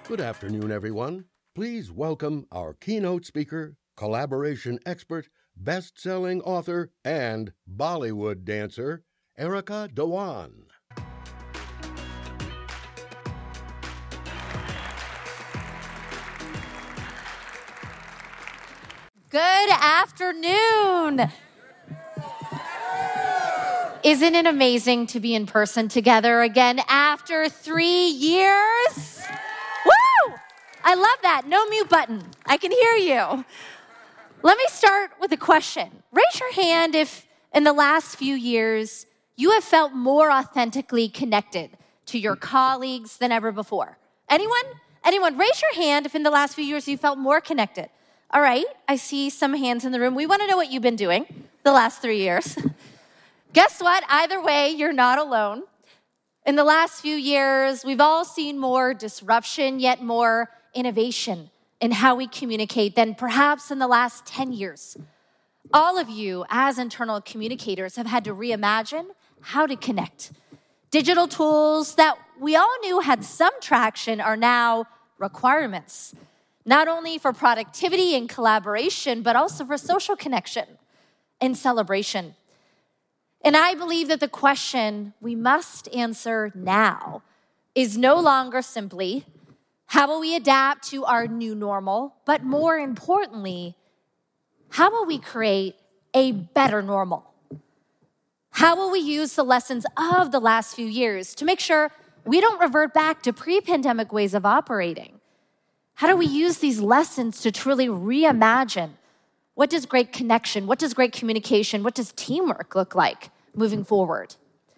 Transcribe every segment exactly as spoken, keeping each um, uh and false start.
Good afternoon, everyone. Please welcome our keynote speaker, collaboration expert, best-selling author, and Bollywood dancer, Erica Dhawan. Good afternoon. Isn't it amazing to be in person together again after three years? Woo! I love that. No mute button. I can hear you. Let me start with a question. Raise your hand if in the last few years you have felt more authentically connected to your colleagues than ever before. Anyone? Anyone? Raise your hand if in the last few years you felt more connected. All right, I see some hands in the room. We want to know what you've been doing the last three years. Guess what? Either way, you're not alone. In the last few years, we've all seen more disruption, yet more innovation in how we communicate than perhaps in the last ten years. All of you, as internal communicators, have had to reimagine how to connect. Digital tools that we all knew had some traction are now requirements, not only for productivity and collaboration, but also for social connection and celebration. And I believe that the question we must answer now is no longer simply, how will we adapt to our new normal? But more importantly, how will we create a better normal? How will we use the lessons of the last few years to make sure we don't revert back to pre-pandemic ways of operating? How do we use these lessons to truly reimagine what does great connection, what does great communication, what does teamwork look like moving forward?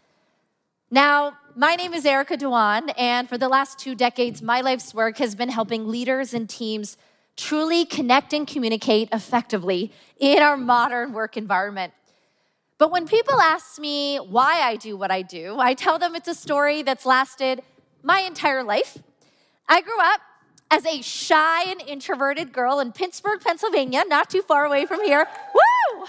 Now, my name is Erica Dhawan, and for the last two decades, my life's work has been helping leaders and teams truly connect and communicate effectively in our modern work environment. But when people ask me why I do what I do, I tell them it's a story that's lasted my entire life. I grew up as a shy and introverted girl in Pittsburgh, Pennsylvania, not too far away from here. Woo!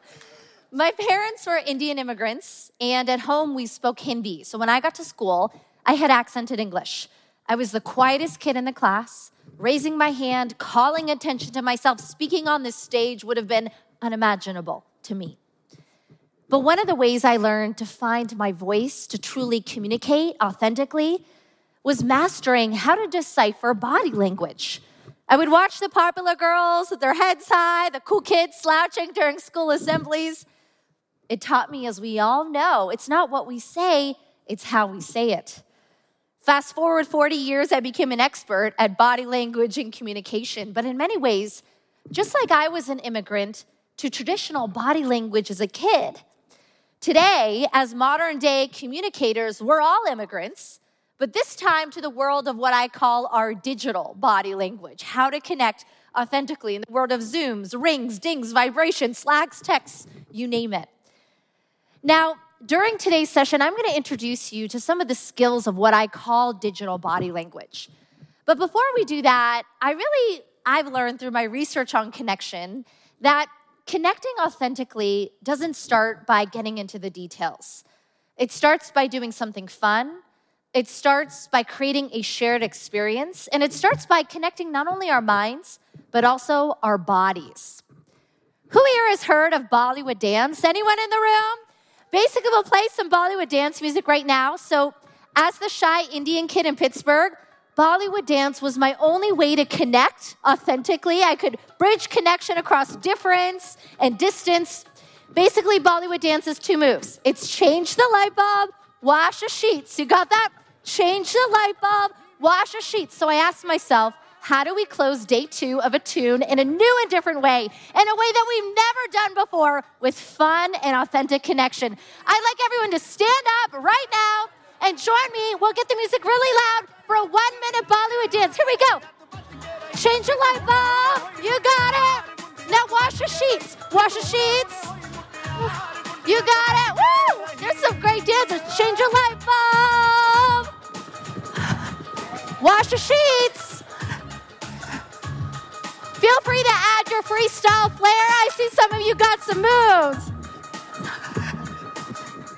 My parents were Indian immigrants, and at home we spoke Hindi. So when I got to school, I had accented English. I was the quietest kid in the class. Raising my hand, calling attention to myself, speaking on this stage would have been unimaginable to me. But one of the ways I learned to find my voice, to truly communicate authentically, was mastering how to decipher body language. I would watch the popular girls with their heads high, the cool kids slouching during school assemblies. It taught me, as we all know, it's not what we say, it's how we say it. Fast forward forty years, I became an expert at body language and communication. But in many ways, just like I was an immigrant to traditional body language as a kid, today, as modern day communicators, we're all immigrants, but this time to the world of what I call our digital body language, how to connect authentically in the world of Zooms, rings, dings, vibrations, Slacks, texts, you name it. Now, during today's session, I'm going to introduce you to some of the skills of what I call digital body language. But before we do that, I really, I've learned through my research on connection that connecting authentically doesn't start by getting into the details. It starts by doing something fun. It starts by creating a shared experience, and it starts by connecting not only our minds, but also our bodies. Who here has heard of Bollywood dance? Anyone in the room? Basically, we'll play some Bollywood dance music right now. So as the shy Indian kid in Pittsburgh, Bollywood dance was my only way to connect authentically. I could bridge connection across difference and distance. Basically, Bollywood dance is two moves. It's change the light bulb, wash the sheets. You got that? Change the light bulb, wash the sheets. So I asked myself, how do we close day two of a tune in a new and different way, in a way that we've never done before, with fun and authentic connection? I'd like everyone to stand up right now and join me. We'll get the music really loud for a one-minute Bollywood dance. Here we go. Change the light bulb. You got it. Now wash the sheets. Wash the sheets. You got it. Woo! There's some great dancers. Change your light bulb. Wash the sheets. Feel free to add your freestyle flair. I see some of you got some moves.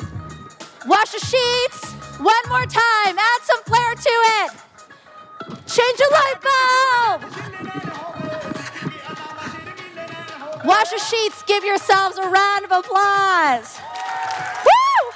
Wash the sheets. One more time. Add some flair to it. Change a light bulb. Wash your sheets. Give yourselves a round of applause. Woo!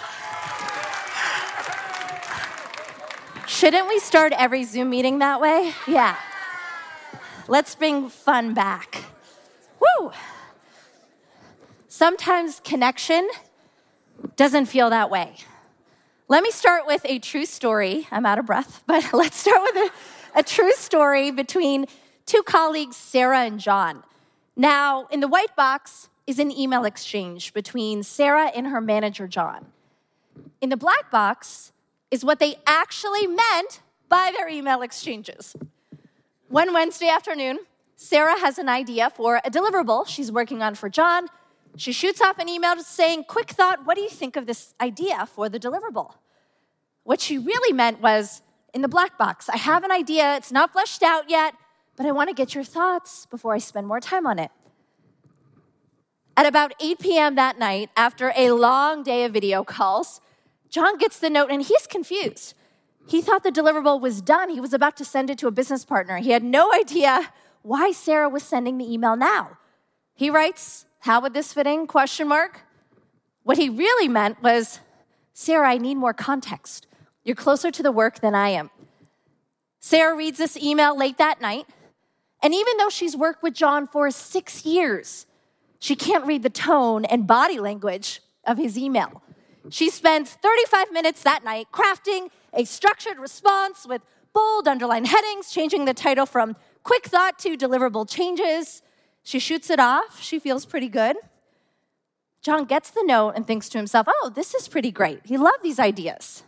Shouldn't we start every Zoom meeting that way? Yeah. Let's bring fun back. Woo! Sometimes connection doesn't feel that way. Let me start with a true story. I'm out of breath, but let's start with a, a true story between two colleagues, Sarah and John. Now, in the white box is an email exchange between Sarah and her manager, John. In the black box is what they actually meant by their email exchanges. One Wednesday afternoon, Sarah has an idea for a deliverable she's working on for John. She shoots off an email saying, quick thought, what do you think of this idea for the deliverable? What she really meant was, in the black box, I have an idea, it's not fleshed out yet, but I want to get your thoughts before I spend more time on it. At about eight p.m. that night, after a long day of video calls, John gets the note and he's confused. He thought the deliverable was done. He was about to send it to a business partner. He had no idea why Sarah was sending the email now. He writes, how would this fit in, question mark? What he really meant was, Sarah, I need more context. You're closer to the work than I am. Sarah reads this email late that night, and even though she's worked with John for six years, she can't read the tone and body language of his email. She spends thirty-five minutes that night crafting a structured response with bold underlined headings, changing the title from quick thought to deliverable changes. She shoots it off. She feels pretty good. John gets the note and thinks to himself, oh, this is pretty great. He loved these ideas.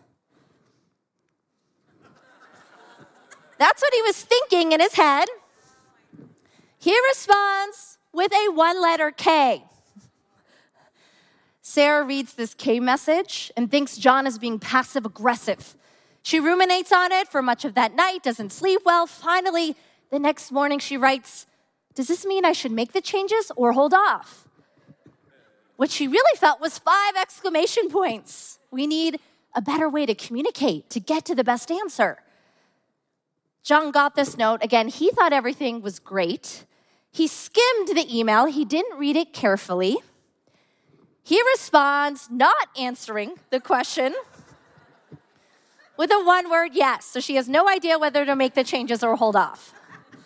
That's what he was thinking in his head. He responds with a one-letter K. Sarah reads this K message and thinks John is being passive-aggressive. She ruminates on it for much of that night, doesn't sleep well. Finally, the next morning she writes, does this mean I should make the changes or hold off? What she really felt was five exclamation points. We need a better way to communicate, to get to the best answer. John got this note. Again, he thought everything was great. He skimmed the email. He didn't read it carefully. He responds, not answering the question, with a one-word yes. So she has no idea whether to make the changes or hold off.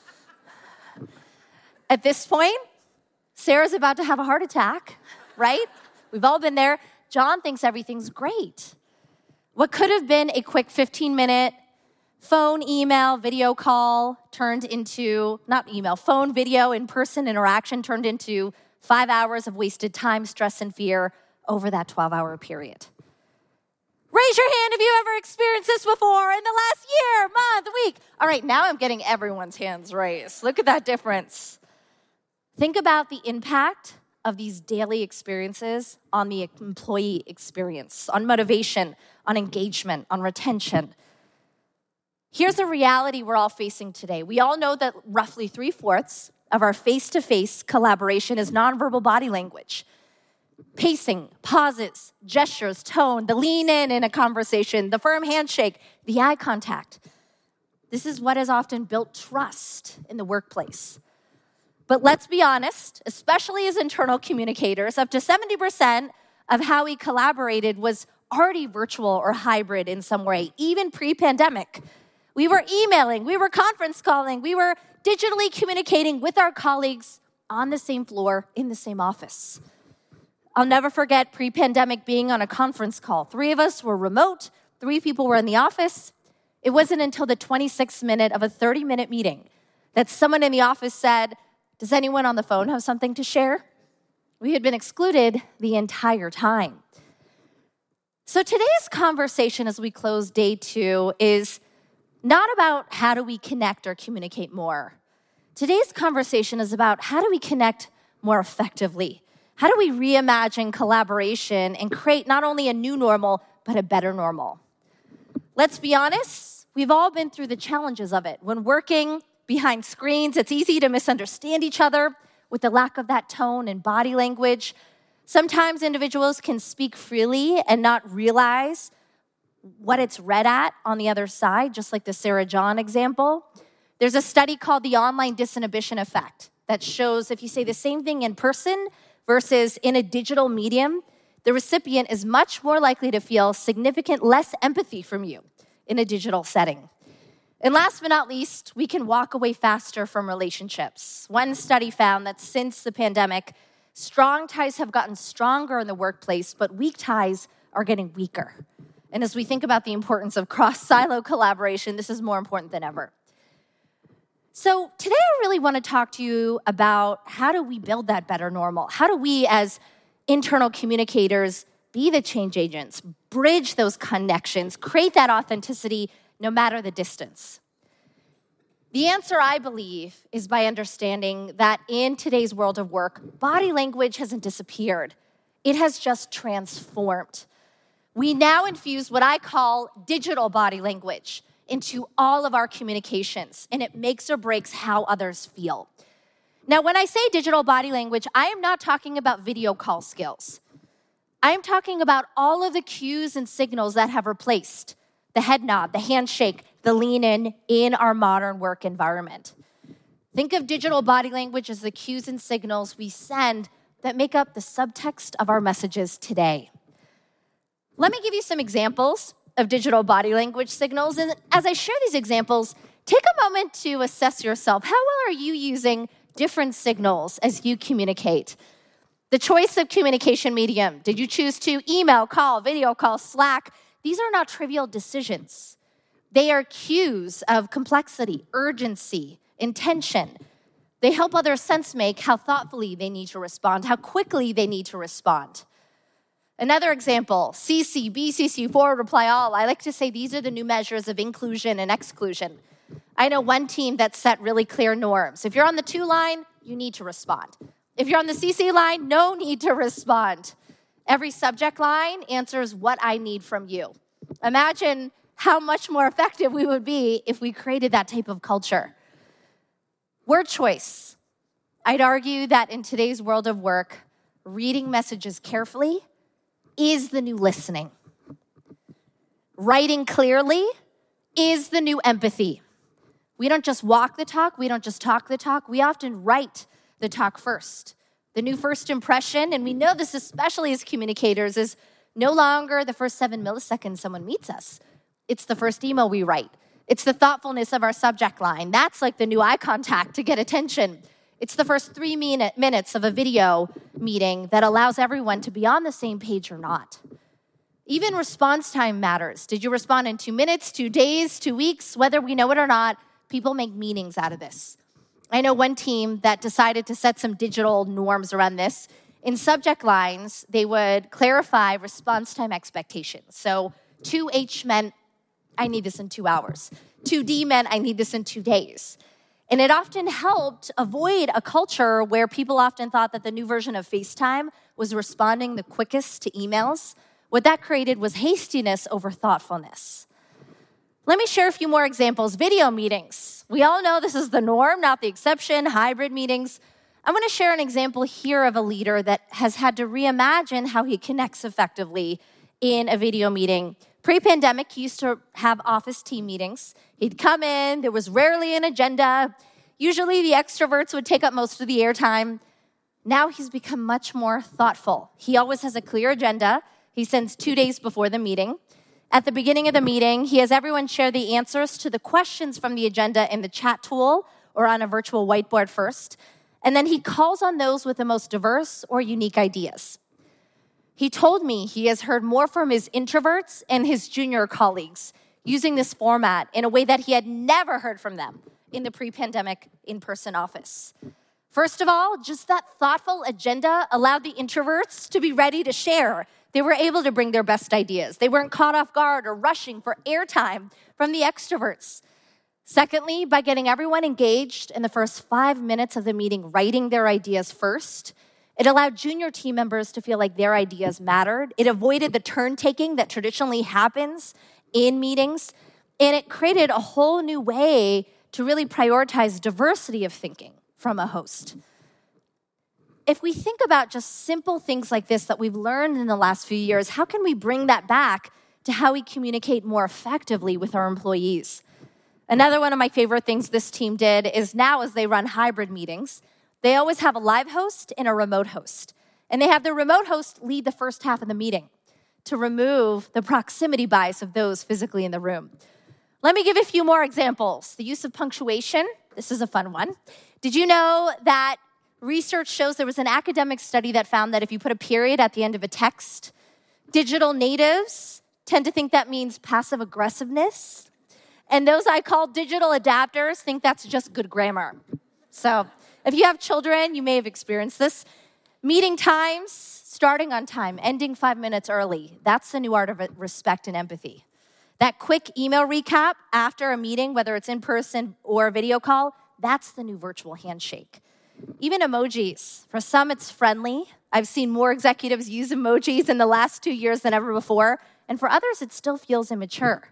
At this point, Sarah's about to have a heart attack, right? We've all been there. John thinks everything's great. What could have been a quick fifteen-minute phone, email, video call turned into, not email, phone, video, in-person interaction turned into five hours of wasted time, stress, and fear over that twelve-hour period. Raise your hand if you ever experienced this before in the last year, month, week. All right, now I'm getting everyone's hands raised. Look at that difference. Think about the impact of these daily experiences on the employee experience, on motivation, on engagement, on retention. Here's a reality we're all facing today. We all know that roughly three-fourths of our face-to-face collaboration is nonverbal body language. Pacing, pauses, gestures, tone, the lean in in a conversation, the firm handshake, the eye contact. This is what has often built trust in the workplace. But let's be honest, especially as internal communicators, up to seventy percent of how we collaborated was already virtual or hybrid in some way, even pre-pandemic. We were emailing, we were conference calling, we were digitally communicating with our colleagues on the same floor, in the same office. I'll never forget pre-pandemic being on a conference call. Three of us were remote, three people were in the office. It wasn't until the twenty-sixth minute of a thirty-minute meeting that someone in the office said, does anyone on the phone have something to share? We had been excluded the entire time. So today's conversation as we close day two is not about how do we connect or communicate more. Today's conversation is about how do we connect more effectively? How do we reimagine collaboration and create not only a new normal, but a better normal? Let's be honest, we've all been through the challenges of it. When working behind screens, it's easy to misunderstand each other with the lack of that tone and body language. Sometimes individuals can speak freely and not realize what it's read at on the other side, just like the Sarah John example. There's a study called the online disinhibition effect that shows if you say the same thing in person versus in a digital medium, the recipient is much more likely to feel significant less empathy from you in a digital setting. And last but not least, we can walk away faster from relationships. One study found that since the pandemic, strong ties have gotten stronger in the workplace, but weak ties are getting weaker. And as we think about the importance of cross-silo collaboration, this is more important than ever. So today I really want to talk to you about how do we build that better normal? How do we as internal communicators be the change agents, bridge those connections, create that authenticity no matter the distance? The answer, I believe, is by understanding that in today's world of work, body language hasn't disappeared. It has just transformed. We now infuse what I call digital body language into all of our communications, and it makes or breaks how others feel. Now, when I say digital body language, I am not talking about video call skills. I am talking about all of the cues and signals that have replaced the head nod, the handshake, the lean in in our modern work environment. Think of digital body language as the cues and signals we send that make up the subtext of our messages today. Let me give you some examples of digital body language signals. And as I share these examples, take a moment to assess yourself. How well are you using different signals as you communicate? The choice of communication medium. Did you choose to email, call, video call, Slack? These are not trivial decisions. They are cues of complexity, urgency, intention. They help others sense make how thoughtfully they need to respond, how quickly they need to respond. Another example, C C, B C C, forward, reply all. I like to say these are the new measures of inclusion and exclusion. I know one team that set really clear norms. If you're on the two line, you need to respond. If you're on the C C line, no need to respond. Every subject line answers what I need from you. Imagine how much more effective we would be if we created that type of culture. Word choice. I'd argue that in today's world of work, reading messages carefully is the new listening. Writing clearly is the new empathy. We don't just walk the talk, we don't just talk the talk, we often write the talk first. The new first impression, and we know this especially as communicators, is no longer the first seven milliseconds someone meets us. It's the first email we write. It's the thoughtfulness of our subject line. That's like the new eye contact to get attention. It's the first three minute, minutes of a video meeting that allows everyone to be on the same page or not. Even response time matters. Did you respond in two minutes, two days, two weeks? Whether we know it or not, people make meanings out of this. I know one team that decided to set some digital norms around this. In subject lines, they would clarify response time expectations. So two H meant, I need this in two hours. two D meant, I need this in two days. And it often helped avoid a culture where people often thought that the new version of FaceTime was responding the quickest to emails. What that created was hastiness over thoughtfulness. Let me share a few more examples. Video meetings. We all know this is the norm, not the exception. Hybrid meetings. I want to share an example here of a leader that has had to reimagine how he connects effectively in a video meeting. Pre-pandemic, he used to have office team meetings. He'd come in, there was rarely an agenda. Usually the extroverts would take up most of the airtime. Now he's become much more thoughtful. He always has a clear agenda. He sends two days before the meeting. At the beginning of the meeting, he has everyone share the answers to the questions from the agenda in the chat tool or on a virtual whiteboard first. And then he calls on those with the most diverse or unique ideas. He told me he has heard more from his introverts and his junior colleagues using this format in a way that he had never heard from them in the pre-pandemic in-person office. First of all, just that thoughtful agenda allowed the introverts to be ready to share. They were able to bring their best ideas. They weren't caught off guard or rushing for airtime from the extroverts. Secondly, by getting everyone engaged in the first five minutes of the meeting, writing their ideas first, it allowed junior team members to feel like their ideas mattered. It avoided the turn-taking that traditionally happens in meetings, and it created a whole new way to really prioritize diversity of thinking from a host. If we think about just simple things like this that we've learned in the last few years, how can we bring that back to how we communicate more effectively with our employees? Another one of my favorite things this team did is now as they run hybrid meetings, they always have a live host and a remote host. And they have the remote host lead the first half of the meeting to remove the proximity bias of those physically in the room. Let me give a few more examples. The use of punctuation. This is a fun one. Did you know that research shows there was an academic study that found that if you put a period at the end of a text, digital natives tend to think that means passive aggressiveness. And those I call digital adapters think that's just good grammar. So if you have children, you may have experienced this. Meeting times, starting on time, ending five minutes early. That's the new art of respect and empathy. That quick email recap after a meeting, whether it's in person or a video call, that's the new virtual handshake. Even emojis. For some, it's friendly. I've seen more executives use emojis in the last two years than ever before. And for others, it still feels immature.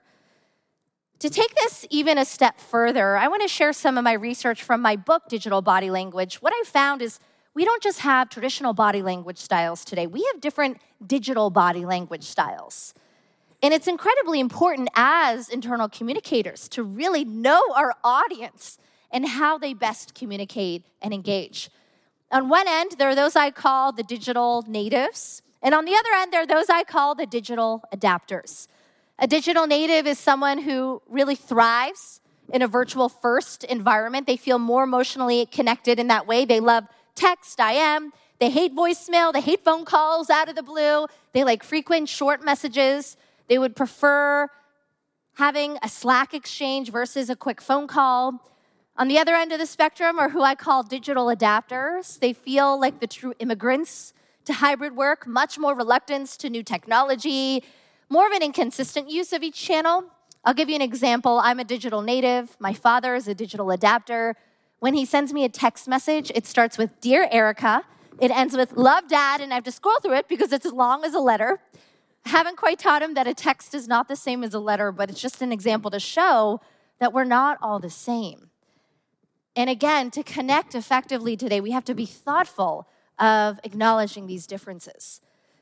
To take this even a step further, I want to share some of my research from my book, Digital Body Language. What I found is we don't just have traditional body language styles today. We have different digital body language styles. And it's incredibly important as internal communicators to really know our audience and how they best communicate and engage. On one end, there are those I call the digital natives. And on the other end, there are those I call the digital adapters. A digital native is someone who really thrives in a virtual first environment. They feel more emotionally connected in that way. They love text, I M. They hate voicemail. They hate phone calls out of the blue. They like frequent short messages. They would prefer having a Slack exchange versus a quick phone call. On the other end of the spectrum are who I call digital adapters. They feel like the true immigrants to hybrid work, much more reluctance to new technology, more of an inconsistent use of each channel. I'll give you an example. I'm a digital native. My father is a digital adapter. When he sends me a text message, it starts with, "Dear Erica." It ends with, "Love, Dad," and I have to scroll through it because it's as long as a letter. I haven't quite taught him that a text is not the same as a letter, but it's just an example to show that we're not all the same. And again, to connect effectively today, we have to be thoughtful of acknowledging these differences.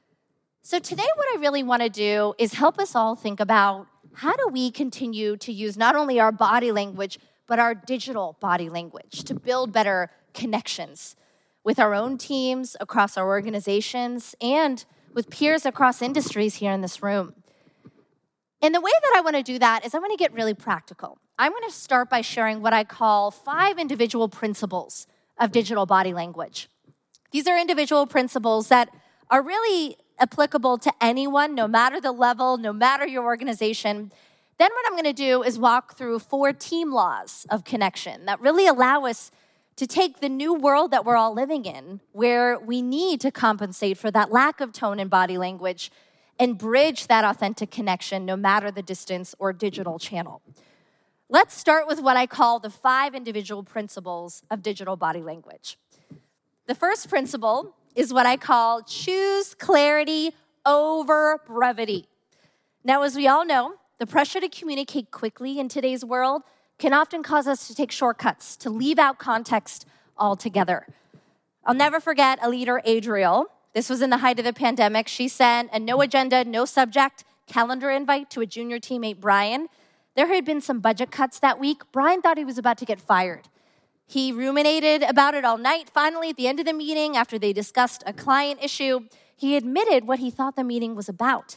So today, what I really want to do is help us all think about how do we continue to use not only our body language, but our digital body language to build better connections with our own teams, across our organizations, and with peers across industries here in this room. And the way that I want to do that is I want to get really practical. I'm going to start by sharing what I call five individual principles of digital body language. These are individual principles that are really applicable to anyone, no matter the level, no matter your organization. Then what I'm going to do is walk through four team laws of connection that really allow us to take the new world that we're all living in, where we need to compensate for that lack of tone and body language, and bridge that authentic connection no matter the distance or digital channel. Let's start with what I call the five individual principles of digital body language. The first principle is what I call choose clarity over brevity. Now, as we all know, the pressure to communicate quickly in today's world can often cause us to take shortcuts, to leave out context altogether. I'll never forget a leader, Adriel. This was in the height of the pandemic. She sent a no agenda, no subject calendar invite to a junior teammate, Brian. There had been some budget cuts that week. Brian thought he was about to get fired. He ruminated about it all night. Finally, at the end of the meeting, after they discussed a client issue, he admitted what he thought the meeting was about.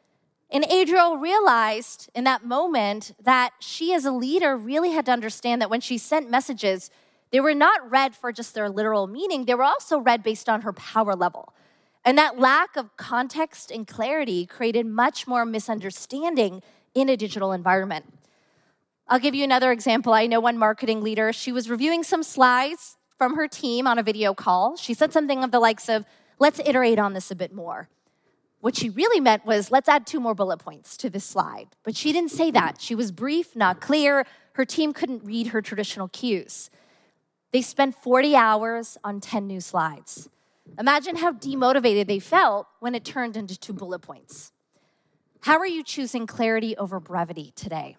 And Adriel realized in that moment that she as a leader really had to understand that when she sent messages, they were not read for just their literal meaning. They were also read based on her power level. And that lack of context and clarity created much more misunderstanding in a digital environment. I'll give you another example. I know one marketing leader, she was reviewing some slides from her team on a video call. She said something of the likes of, "Let's iterate on this a bit more." What she really meant was, let's add two more bullet points to this slide. But she didn't say that. She was brief, not clear. Her team couldn't read her traditional cues. They spent forty hours on ten new slides. Imagine how demotivated they felt when it turned into two bullet points. How are you choosing clarity over brevity today?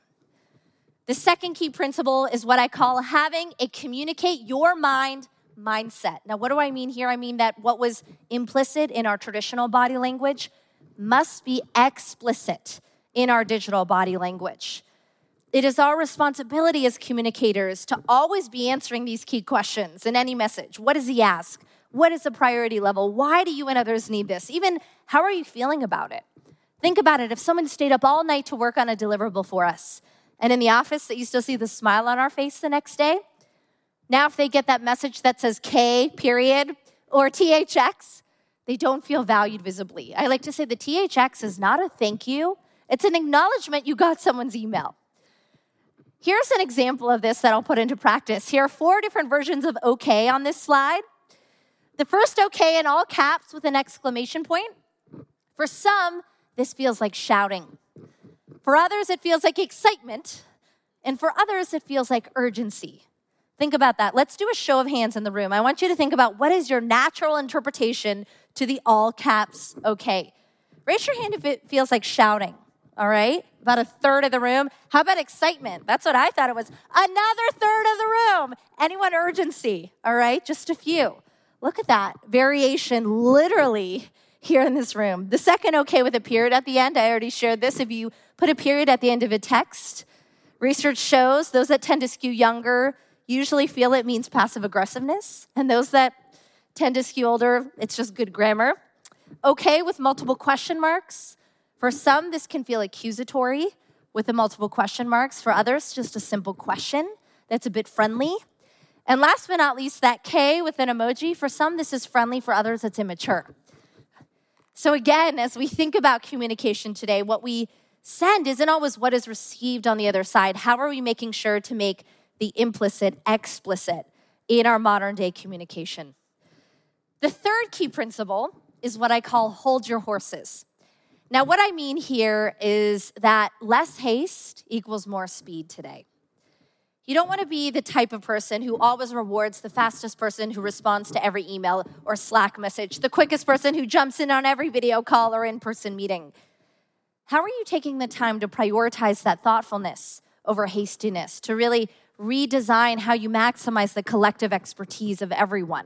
The second key principle is what I call having a communicate your mind mindset. Now, what do I mean here? I mean that what was implicit in our traditional body language must be explicit in our digital body language. It is our responsibility as communicators to always be answering these key questions in any message. What does he ask? What is the priority level? Why do you and others need this? Even, how are you feeling about it? Think about it. If someone stayed up all night to work on a deliverable for us, and in the office that you still see the smile on our face the next day, now if they get that message that says K, period, or T H X, they don't feel valued visibly. I like to say the T H X is not a thank you. It's an acknowledgement you got someone's email. Here's an example of this that I'll put into practice. Here are four different versions of okay on this slide. The first okay in all caps with an exclamation point. For some, this feels like shouting. For others, it feels like excitement. And for others, it feels like urgency. Think about that. Let's do a show of hands in the room. I want you to think about what is your natural interpretation to the all caps okay. Raise your hand if it feels like shouting, all right? About a third of the room. How about excitement? That's what I thought it was. Another third of the room. Anyone urgency, all right? Just a few. Look at that variation literally here in this room. The second okay with a period at the end, I already shared this. If you put a period at the end of a text, research shows those that tend to skew younger usually feel it means passive aggressiveness, and those that tend to skew older, it's just good grammar. Okay with multiple question marks. For some, this can feel accusatory with the multiple question marks. For others, just a simple question that's a bit friendly. And last but not least, that K with an emoji. For some, this is friendly. For others, it's immature. So again, as we think about communication today, what we send isn't always what is received on the other side. How are we making sure to make the implicit explicit in our modern day communication? The third key principle is what I call hold your horses. Now, what I mean here is that less haste equals more speed today. You don't want to be the type of person who always rewards the fastest person who responds to every email or Slack message, the quickest person who jumps in on every video call or in-person meeting. How are you taking the time to prioritize that thoughtfulness over hastiness, to really redesign how you maximize the collective expertise of everyone?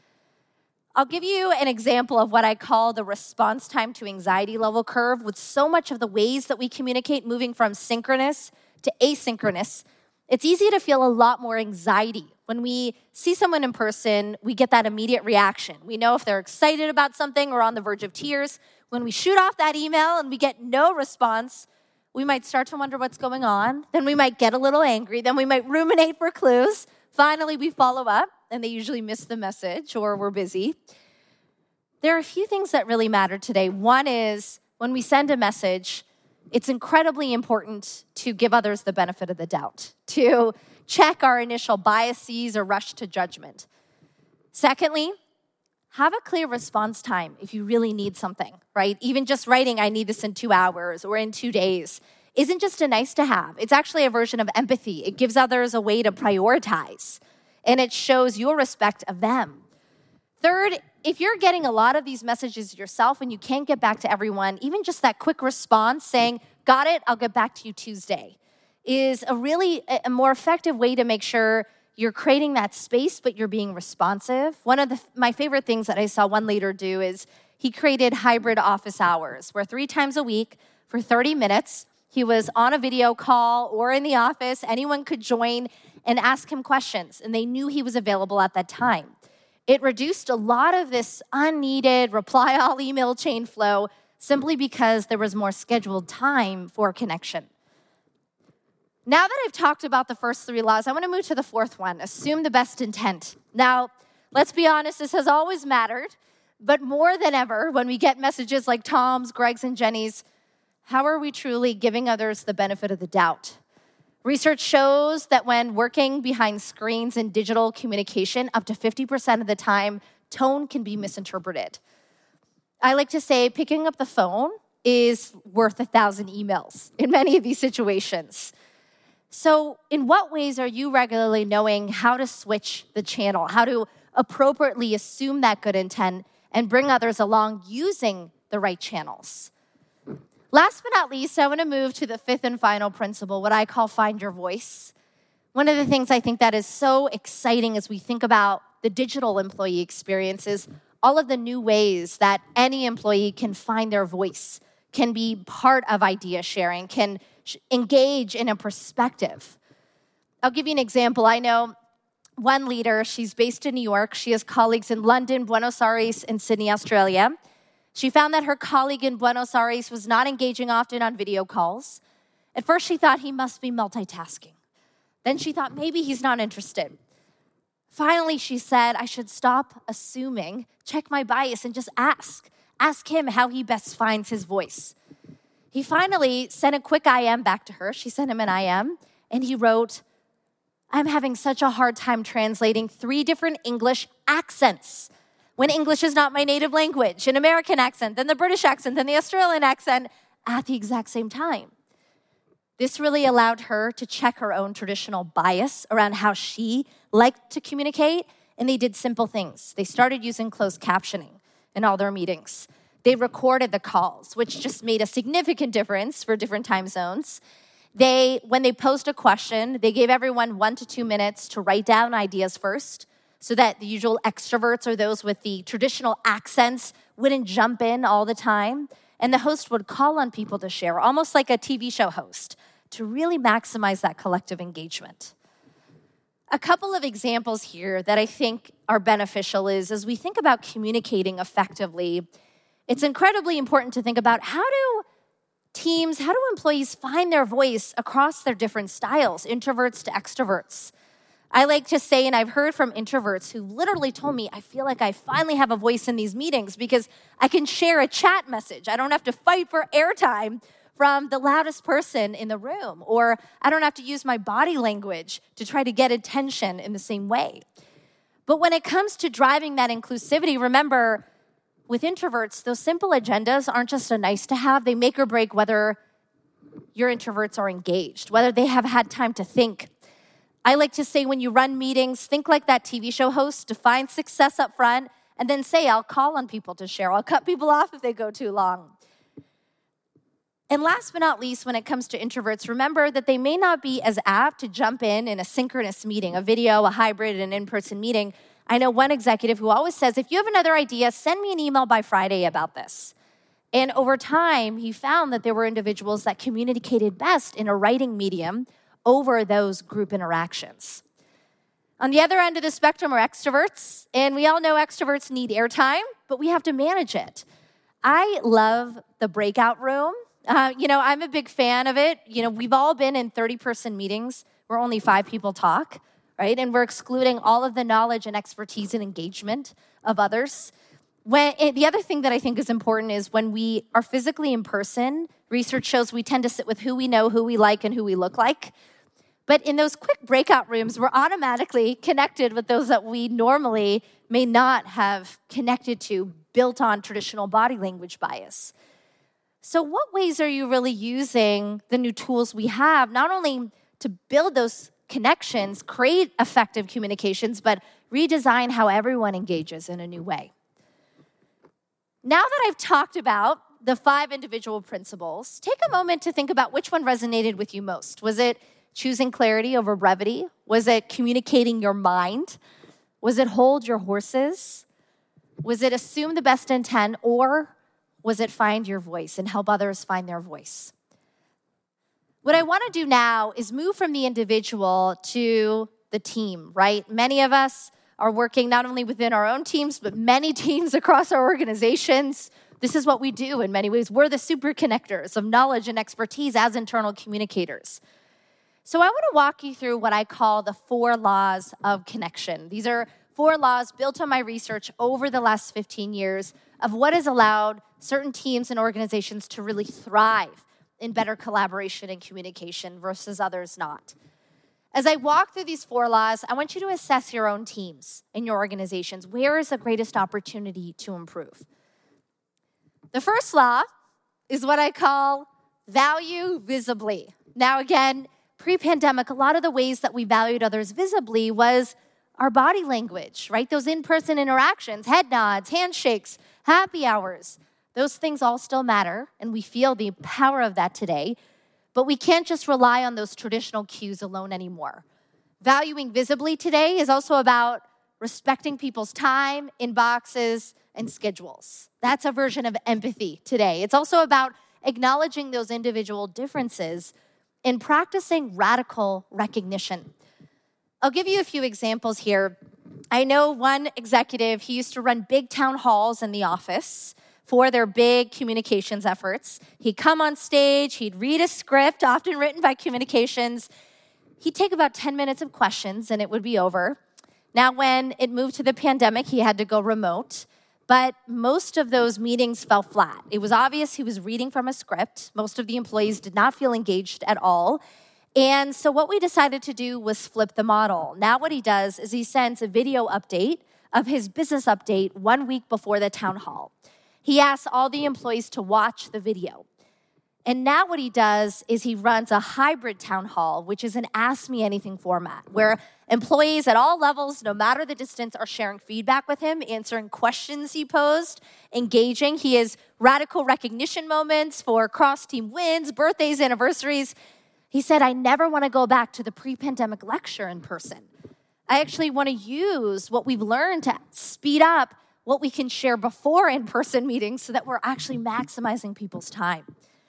I'll give you an example of what I call the response time to anxiety level curve. With so much of the ways that we communicate moving from synchronous to asynchronous, it's easy to feel a lot more anxiety. When we see someone in person, we get that immediate reaction. We know if they're excited about something or on the verge of tears. When we shoot off that email and we get no response, we might start to wonder what's going on. Then we might get a little angry. Then we might ruminate for clues. Finally, we follow up, and they usually miss the message or we're busy. There are a few things that really matter today. One is when we send a message, it's incredibly important to give others the benefit of the doubt, to check our initial biases or rush to judgment. Secondly, have a clear response time if you really need something, right? Even just writing, I need this in two hours or in two days, isn't just a nice to have. It's actually a version of empathy. It gives others a way to prioritize, and it shows your respect of them. Third, if you're getting a lot of these messages yourself and you can't get back to everyone, even just that quick response saying, got it, I'll get back to you Tuesday, is a really a more effective way to make sure you're creating that space, but you're being responsive. One of the, my favorite things that I saw one leader do is he created hybrid office hours, where three times a week for thirty minutes, he was on a video call or in the office. Anyone could join and ask him questions, and they knew he was available at that time. It reduced a lot of this unneeded reply all email chain flow simply because there was more scheduled time for connection. Now that I've talked about the first three laws, I want to move to the fourth one, assume the best intent. Now, let's be honest, this has always mattered, but more than ever, when we get messages like Tom's, Greg's, and Jenny's, how are we truly giving others the benefit of the doubt? Research shows that when working behind screens in digital communication, up to fifty percent of the time, tone can be misinterpreted. I like to say picking up the phone is worth a thousand emails in many of these situations. So in what ways are you regularly knowing how to switch the channel, how to appropriately assume that good intent and bring others along using the right channels? Last but not least, I want to move to the fifth and final principle, what I call find your voice. One of the things I think that is so exciting as we think about the digital employee experience is all of the new ways that any employee can find their voice, can be part of idea sharing, can engage in a perspective. I'll give you an example. I know one leader, she's based in New York. She has colleagues in London, Buenos Aires, and Sydney, Australia. She found that her colleague in Buenos Aires was not engaging often on video calls. At first, she thought he must be multitasking. Then she thought maybe he's not interested. Finally, she said, I should stop assuming, check my bias, and just ask. Ask him how he best finds his voice. He finally sent a quick I M back to her. She sent him an I M, and he wrote, I'm having such a hard time translating three different English accents when English is not my native language, an American accent, then the British accent, then the Australian accent at the exact same time. This really allowed her to check her own traditional bias around how she liked to communicate, and they did simple things. They started using closed captioning in all their meetings. They recorded the calls, which just made a significant difference for different time zones. They, when they posed a question, they gave everyone one to two minutes to write down ideas first so that the usual extroverts or those with the traditional accents wouldn't jump in all the time. And the host would call on people to share, almost like a T V show host, to really maximize that collective engagement. A couple of examples here that I think are beneficial is, as we think about communicating effectively, it's incredibly important to think about how do teams, how do employees find their voice across their different styles, introverts to extroverts? I like to say, and I've heard from introverts who literally told me, I feel like I finally have a voice in these meetings because I can share a chat message. I don't have to fight for airtime from the loudest person in the room, or I don't have to use my body language to try to get attention in the same way. But when it comes to driving that inclusivity, remember, with introverts, those simple agendas aren't just a nice to have. They make or break whether your introverts are engaged, whether they have had time to think. I like to say when you run meetings, think like that T V show host, define success up front, and then say, I'll call on people to share. I'll cut people off if they go too long. And last but not least, when it comes to introverts, remember that they may not be as apt to jump in in a synchronous meeting, a video, a hybrid, an in-person meeting. I know one executive who always says, if you have another idea, send me an email by Friday about this. And over time, he found that there were individuals that communicated best in a writing medium over those group interactions. On the other end of the spectrum are extroverts, and we all know extroverts need airtime, but we have to manage it. I love the breakout room. Uh, you know, I'm a big fan of it. You know, we've all been in thirty-person meetings where only five people talk, right? And we're excluding all of the knowledge and expertise and engagement of others. When, the other thing that I think is important is when we are physically in person, research shows we tend to sit with who we know, who we like, and who we look like. But in those quick breakout rooms, we're automatically connected with those that we normally may not have connected to, built on traditional body language bias. So what ways are you really using the new tools we have, not only to build those connections, create effective communications, but redesign how everyone engages in a new way? Now that I've talked about the five individual principles, take a moment to think about which one resonated with you most. Was it choosing clarity over brevity? Was it communicating your mind? Was it hold your horses? Was it assume the best intent? Or was it find your voice and help others find their voice? What I want to do now is move from the individual to the team, right? Many of us are working not only within our own teams, but many teams across our organizations. This is what we do in many ways. We're the super connectors of knowledge and expertise as internal communicators. So I want to walk you through what I call the four laws of connection. These are four laws built on my research over the last fifteen years of what has allowed certain teams and organizations to really thrive in better collaboration and communication versus others not. As I walk through these four laws, I want you to assess your own teams and your organizations. Where is the greatest opportunity to improve? The first law is what I call value visibly. Now again, pre-pandemic, a lot of the ways that we valued others visibly was our body language, right? Those in-person interactions, head nods, handshakes, happy hours. Those things all still matter, and we feel the power of that today. But we can't just rely on those traditional cues alone anymore. Valuing visibly today is also about respecting people's time, inboxes, and schedules. That's a version of empathy today. It's also about acknowledging those individual differences, in practicing radical recognition. I'll give you a few examples here. I know one executive, he used to run big town halls in the office for their big communications efforts. He'd come on stage, he'd read a script, often written by communications. He'd take about ten minutes of questions and it would be over. Now, when it moved to the pandemic, he had to go remote, but most of those meetings fell flat. It was obvious he was reading from a script. Most of the employees did not feel engaged at all. And so what we decided to do was flip the model. Now what he does is he sends a video update of his business update one week before the town hall. He asks all the employees to watch the video. And now what he does is he runs a hybrid town hall, which is an Ask Me Anything format, where employees at all levels, no matter the distance, are sharing feedback with him, answering questions he posed, engaging. He has radical recognition moments for cross-team wins, birthdays, anniversaries. He said, I never want to go back to the pre-pandemic lecture in person. I actually want to use what we've learned to speed up what we can share before in-person meetings so that we're actually maximizing people's time.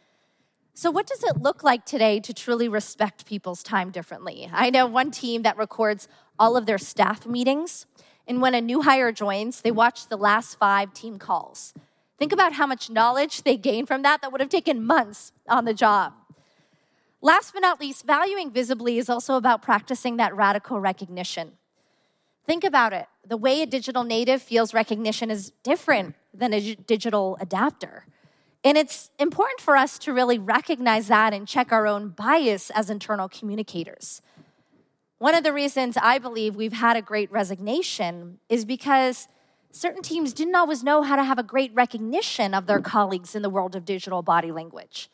So what does it look like today to truly respect people's time differently? I know one team that records all of their staff meetings, and when a new hire joins, they watch the last five team calls. Think about how much knowledge they gain from that that would have taken months on the job. Last but not least, valuing visibly is also about practicing that radical recognition. Think about it. The way a digital native feels recognition is different than a digital adapter. And it's important for us to really recognize that and check our own bias as internal communicators. One of the reasons I believe we've had a great resignation is because certain teams didn't always know how to have a great recognition of their colleagues in the world of digital body language.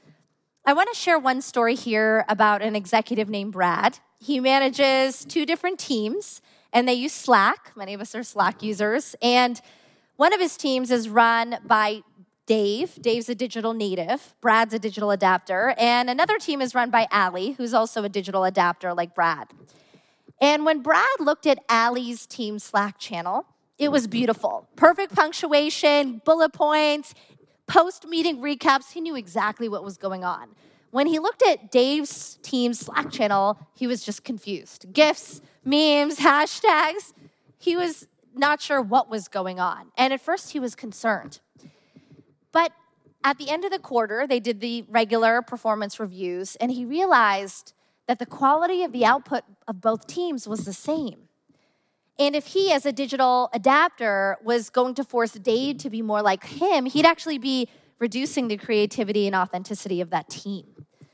I want to share one story here about an executive named Brad. He manages two different teams, and they use Slack. Many of us are Slack users. And one of his teams is run by Dave. Dave's a digital native. Brad's a digital adapter. And another team is run by Allie, who's also a digital adapter like Brad. And when Brad looked at Allie's team Slack channel, it was beautiful. Perfect punctuation, bullet points, post-meeting recaps. He knew exactly what was going on. When he looked at Dave's team's Slack channel, he was just confused. GIFs, memes, hashtags. He was not sure what was going on. And at first, he was concerned. But at the end of the quarter, they did the regular performance reviews, and he realized that the quality of the output of both teams was the same. And if he, as a digital adapter, was going to force Dave to be more like him, he'd actually be reducing the creativity and authenticity of that team.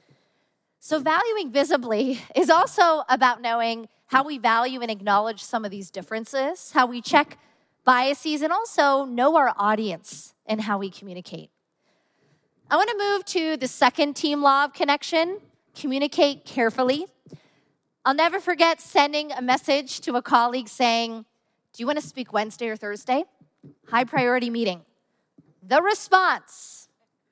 So valuing visibly is also about knowing how we value and acknowledge some of these differences, how we check biases, and also know our audience and how we communicate. I want to move to the second team law of connection, communicate carefully. I'll never forget sending a message to a colleague saying, do you want to speak Wednesday or Thursday? High priority meeting. The response.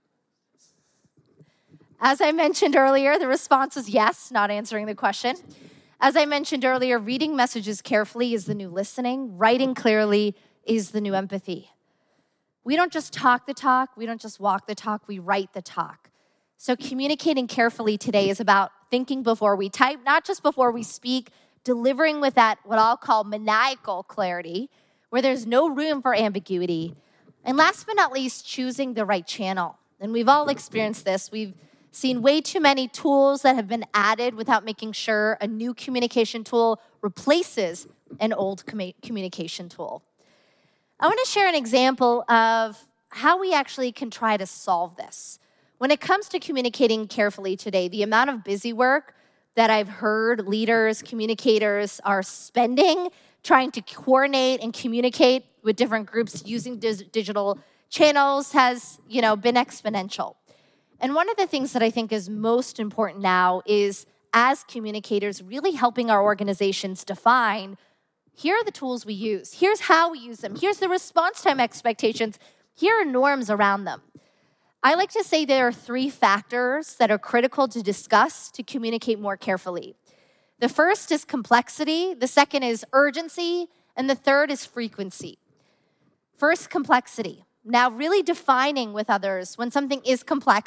As I mentioned earlier, the response was yes, not answering the question. As I mentioned earlier, reading messages carefully is the new listening. Writing clearly is the new empathy. We don't just talk the talk. We don't just walk the talk. We write the talk. So communicating carefully today is about thinking before we type, not just before we speak, delivering with that, what I'll call maniacal clarity, where there's no room for ambiguity. And last but not least, choosing the right channel. And we've all experienced this. We've seen way too many tools that have been added without making sure a new communication tool replaces an old com- communication tool. I want to share an example of how we actually can try to solve this. When it comes to communicating carefully today, the amount of busy work that I've heard leaders, communicators are spending trying to coordinate and communicate with different groups using dis- digital channels has, you know, been exponential. And one of the things that I think is most important now is, as communicators, really helping our organizations define, here are the tools we use. Here's how we use them. Here's the response time expectations. Here are norms around them. I like to say there are three factors that are critical to discuss to communicate more carefully. The first is complexity, the second is urgency, and the third is frequency. First, complexity. Now, really defining with others when something is complex,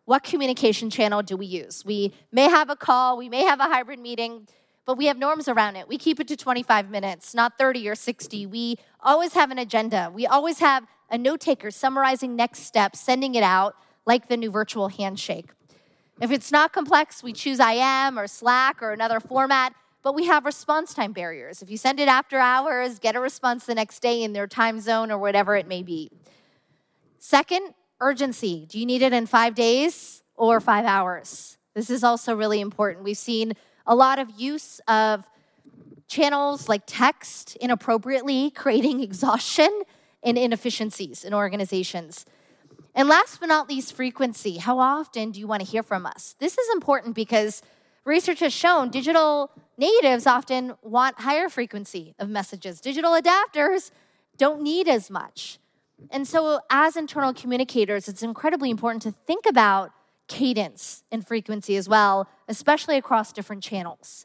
what communication channel do we use? We may have a call, we may have a hybrid meeting, but we have norms around it. We keep it to twenty-five minutes, not thirty or sixty. We always have an agenda. We always have a note taker summarizing next steps, sending it out like the new virtual handshake. If it's not complex, we choose I M or Slack or another format, but we have response time barriers. If you send it after hours, get a response the next day in their time zone or whatever it may be. Second, urgency. Do you need it in five days or five hours? This is also really important. We've seen a lot of use of channels like text inappropriately, creating exhaustion and inefficiencies in organizations. And last but not least, frequency. How often do you want to hear from us? This is important because research has shown digital natives often want higher frequency of messages. Digital adapters don't need as much. And so as internal communicators, it's incredibly important to think about cadence and frequency as well, especially across different channels.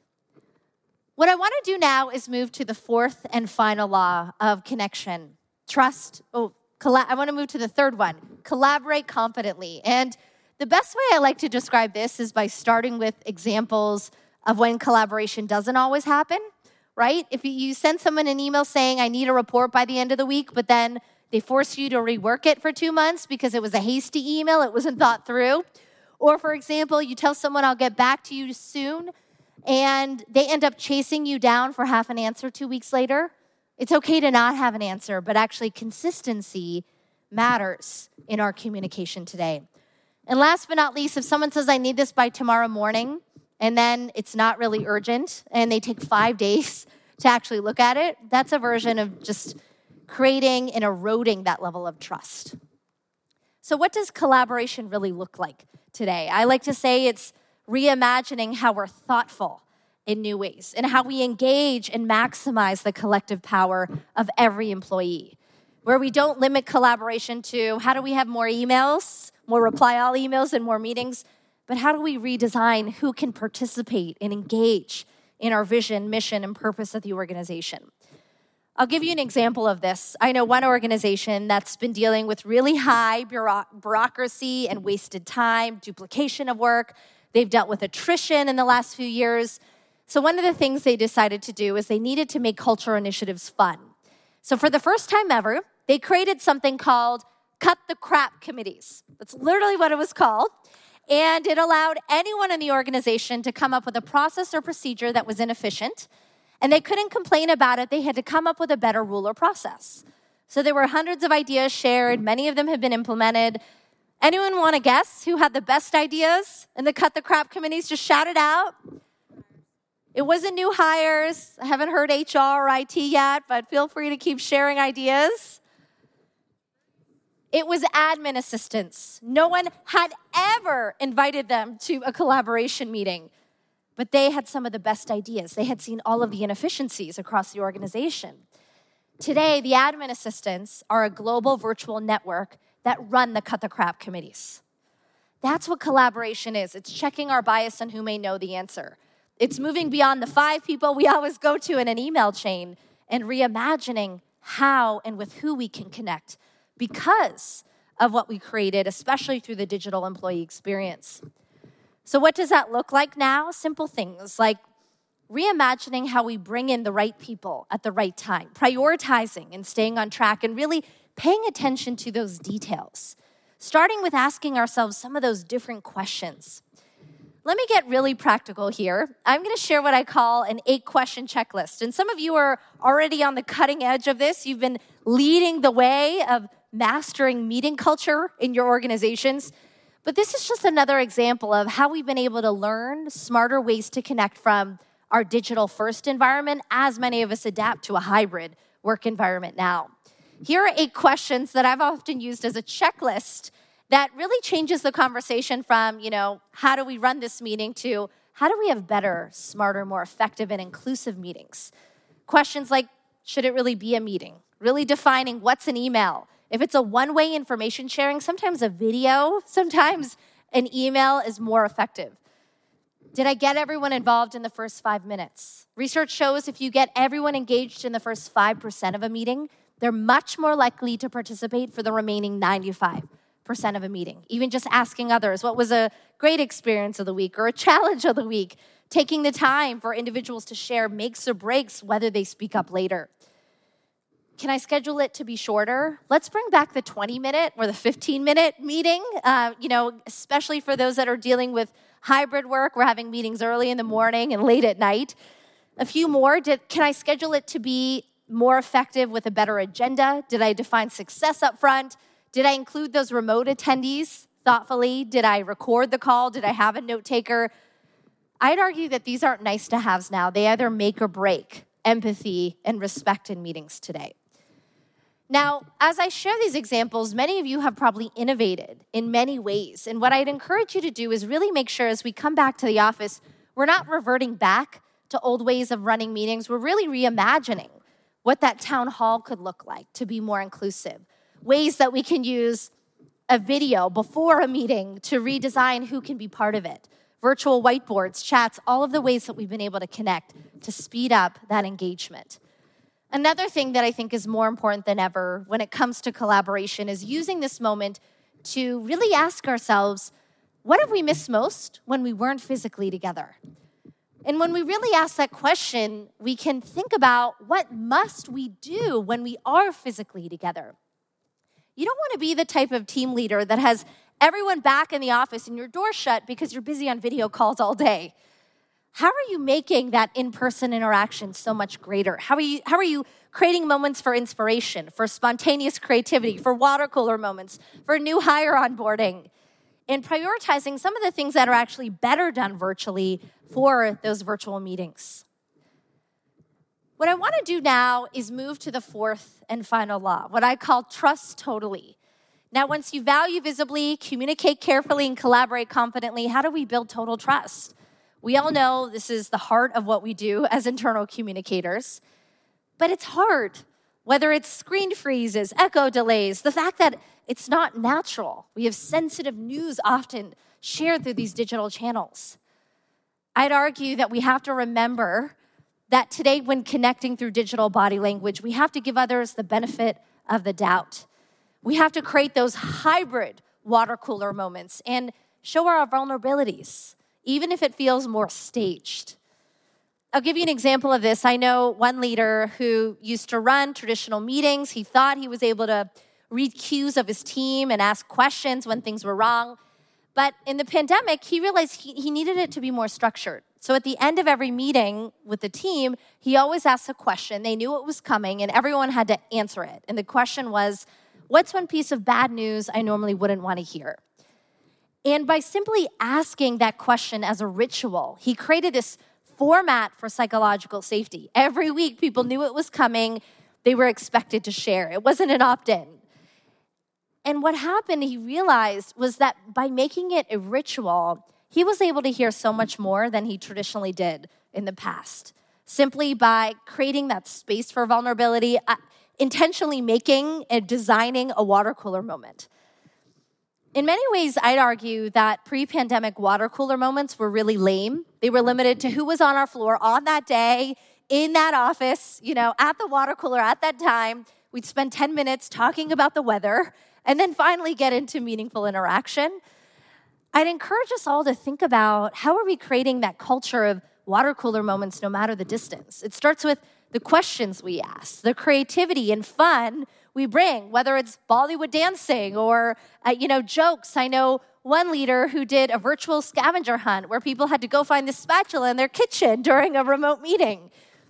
What I want to do now is move to the fourth and final law of connection, trust. Oh, colla- I want to move to the third one, collaborate confidently. And the best way I like to describe this is by starting with examples of when collaboration doesn't always happen, right? If you send someone an email saying, I need a report by the end of the week, but then they force you to rework it for two months because it was a hasty email, it wasn't thought through. Or for example, you tell someone, I'll get back to you soon, and they end up chasing you down for half an answer two weeks later. It's okay to not have an answer, but actually consistency matters in our communication today. And last but not least, if someone says, I need this by tomorrow morning, and then it's not really urgent, and they take five days to actually look at it, that's a version of just creating and eroding that level of trust. So what does collaboration really look like today? I like to say it's reimagining how we're thoughtful in new ways and how we engage and maximize the collective power of every employee, where we don't limit collaboration to how do we have more emails, more reply all emails and more meetings, but how do we redesign who can participate and engage in our vision, mission, and purpose of the organization. I'll give you an example of this. I know one organization that's been dealing with really high bureau- bureaucracy and wasted time, duplication of work. They've dealt with attrition in the last few years. So one of the things they decided to do is they needed to make culture initiatives fun. So for the first time ever, they created something called Cut the Crap Committees. That's literally what it was called. And it allowed anyone in the organization to come up with a process or procedure that was inefficient. And they couldn't complain about it. They had to come up with a better rule or process. So there were hundreds of ideas shared. Many of them have been implemented. Anyone want to guess who had the best ideas in the Cut the Crap committees? Just shout it out. It wasn't new hires. I haven't heard H R or I T yet, but feel free to keep sharing ideas. It was admin assistants. No one had ever invited them to a collaboration meeting. But they had some of the best ideas. They had seen all of the inefficiencies across the organization. Today, the admin assistants are a global virtual network that run the Cut the Crap committees. That's what collaboration is. It's checking our bias on who may know the answer. It's moving beyond the five people we always go to in an email chain and reimagining how and with who we can connect because of what we created, especially through the digital employee experience. So what does that look like now? Simple things like reimagining how we bring in the right people at the right time, prioritizing and staying on track, and really paying attention to those details, starting with asking ourselves some of those different questions. Let me get really practical here. I'm going to share what I call an eight-question checklist. And some of you are already on the cutting edge of this. You've been leading the way of mastering meeting culture in your organizations. But this is just another example of how we've been able to learn smarter ways to connect from our digital-first environment as many of us adapt to a hybrid work environment now. Here are eight questions that I've often used as a checklist that really changes the conversation from, you know, how do we run this meeting to how do we have better, smarter, more effective, and inclusive meetings? Questions like, should it really be a meeting? Really defining what's an email. If it's a one-way information sharing, sometimes a video, sometimes an email is more effective. Did I get everyone involved in the first five minutes? Research shows if you get everyone engaged in the first five percent of a meeting, they're much more likely to participate for the remaining ninety-five percent of a meeting. Even just asking others, what was a great experience of the week or a challenge of the week? Taking the time for individuals to share makes or breaks whether they speak up later. Can I schedule it to be shorter? Let's bring back the twenty-minute or the fifteen-minute meeting, uh, you know, especially for those that are dealing with hybrid work. We're having meetings early in the morning and late at night. A few more. Did, can I schedule it to be more effective with a better agenda? Did I define success up front? Did I include those remote attendees thoughtfully? Did I record the call? Did I have a note taker? I'd argue that these aren't nice to haves now. They either make or break empathy and respect in meetings today. Now, as I share these examples, many of you have probably innovated in many ways. And what I'd encourage you to do is really make sure as we come back to the office, we're not reverting back to old ways of running meetings. We're really reimagining what that town hall could look like to be more inclusive. Ways that we can use a video before a meeting to redesign who can be part of it. Virtual whiteboards, chats, all of the ways that we've been able to connect to speed up that engagement. Another thing that I think is more important than ever when it comes to collaboration is using this moment to really ask ourselves, what have we missed most when we weren't physically together? And when we really ask that question, we can think about what must we do when we are physically together. You don't want to be the type of team leader that has everyone back in the office and your door shut because you're busy on video calls all day. How are you making that in-person interaction so much greater? How are you, how are you creating moments for inspiration, for spontaneous creativity, for water cooler moments, for new hire onboarding, and prioritizing some of the things that are actually better done virtually for those virtual meetings? What I want to do now is move to the fourth and final law, what I call trust totally. Now, once you value visibly, communicate carefully, and collaborate confidently, how do we build total trust? We all know this is the heart of what we do as internal communicators, but it's hard, whether it's screen freezes, echo delays, the fact that it's not natural. We have sensitive news often shared through these digital channels. I'd argue that we have to remember that today, when connecting through digital body language, we have to give others the benefit of the doubt. We have to create those hybrid water cooler moments and show our vulnerabilities, even if it feels more staged. I'll give you an example of this. I know one leader who used to run traditional meetings. He thought he was able to read cues of his team and ask questions when things were wrong. But in the pandemic, he realized he, he needed it to be more structured. So at the end of every meeting with the team, he always asked a question. They knew it was coming, and everyone had to answer it. And the question was, what's one piece of bad news I normally wouldn't want to hear? And by simply asking that question as a ritual, he created this format for psychological safety. Every week, people knew it was coming. They were expected to share. It wasn't an opt-in. And what happened, he realized, was that by making it a ritual, he was able to hear so much more than he traditionally did in the past. Simply by creating that space for vulnerability, uh, intentionally making and designing a water cooler moment. In many ways, I'd argue that pre-pandemic water cooler moments were really lame. They were limited to who was on our floor on that day, in that office, you know, at the water cooler at that time. We'd spend ten minutes talking about the weather and then finally get into meaningful interaction. I'd encourage us all to think about how are we creating that culture of water cooler moments no matter the distance. It starts with the questions we ask, the creativity and fun we bring, whether it's Bollywood dancing or, uh, you know, jokes. I know one leader who did a virtual scavenger hunt where people had to go find the spatula in their kitchen during a remote meeting.